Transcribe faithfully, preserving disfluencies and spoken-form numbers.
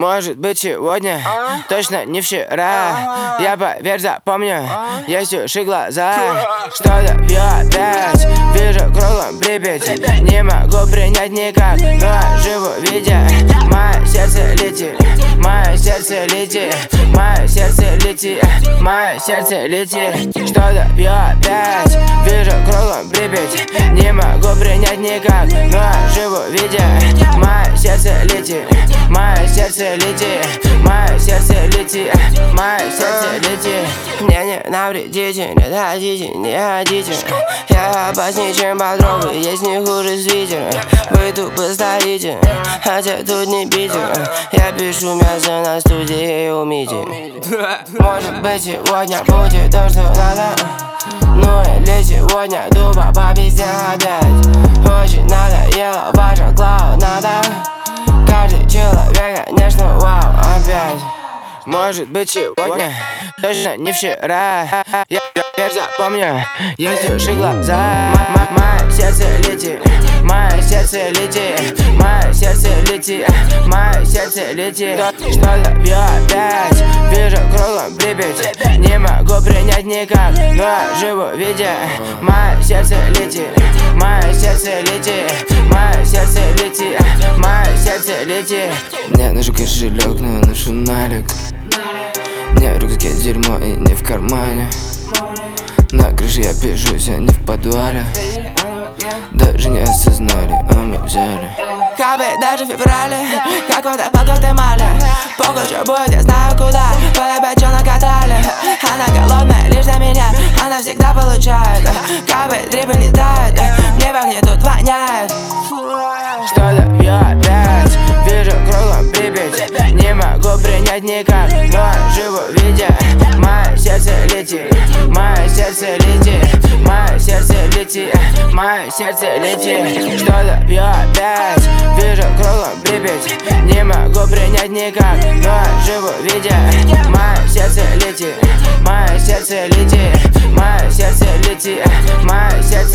Может быть сегодня, точно не вчера. Я, поверь, запомню, есть уши, глаза. Что-то пью опять, вижу кругом Припять. Не могу принять никак, но живу видя. Мое сердце летит, мое сердце летит, мое сердце летит, мое сердце летит. Что-то пью опять, вижу кругом Припять. Не могу принять никак, но живу видя. Мое сердце летит, мое сердце летит, мое сердце летит, мое сердце летит. Мне не навредите, не дадите, не хотите. Я опаснее, чем подруга, есть не хуже свитера. Вы тупо стоите, хотя тут не Питер. Я пишу мясо на студии у Мити. Может быть сегодня будет то, что надо. Ну или сегодня тупо по пизде опять. Очень надоело ваша клауд, надо. Каждый человек, конечно, вау, опять. Может быть сегодня, точно не вчера. Я, я запомню, есть уши, глаза. Мое сердце летит, мое сердце летит, мое сердце летит, мое сердце летит. Что-то пью опять, вижу кругом Припять. Не могу принять никак, но живу видя. Мое сердце летит, мое сердце летит, мое сердце летит, мое сердце летит. Мне нужен кошелек, но я ношу налик. Не в рюкзаке дерьмо и не в кармане. На крыше я пишусь, а не в подвале. Даже не осознали, а мы взяли. Капы даже в феврале, как вода по Гватемале. Похуй, что будет, я знаю куда. Поле чё накатали. Она голодная лишь за меня, она всегда получает. Капы, дрипы летают, мне пахнет, тут воняет. Что-то пью опять, вижу кругом Припять. Не могу принять никак, но живу видя. Мое сердце летит, мое сердце летит, мое сердце летит, мое сердце летит. Что-то пью опять, вижу кругом Припять. Не могу принять никак, но живу видя. Мое сердце летит, мое сердце летит, мое сердце летит, мое сердце